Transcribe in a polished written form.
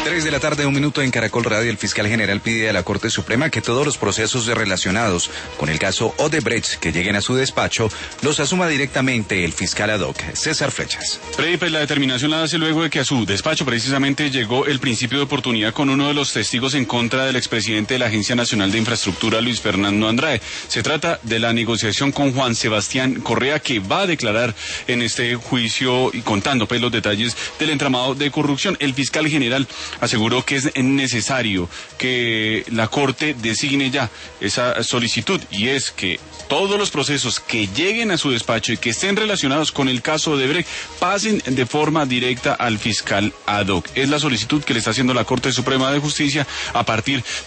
3 de la tarde, 1 minuto en Caracol Radio. El fiscal general pide a la Corte Suprema que todos los procesos relacionados con el caso Odebrecht que lleguen a su despacho los asuma directamente el fiscal ad hoc, César Flechas. Freddy, pues la determinación la hace luego de que a su despacho precisamente llegó el principio de oportunidad con uno de los testigos en contra del expresidente de la Agencia Nacional de Infraestructura, Luis Fernando Andrade. Se trata de la negociación con Juan Sebastián Correa, que va a declarar en este juicio y contando pues los detalles del entramado de corrupción. El fiscal general aseguró que es necesario que la Corte designe ya esa solicitud, y es que todos los procesos que lleguen a su despacho y que estén relacionados con el caso de Odebrecht pasen de forma directa al fiscal ad hoc. Es la solicitud que le está haciendo la Corte Suprema de Justicia a partir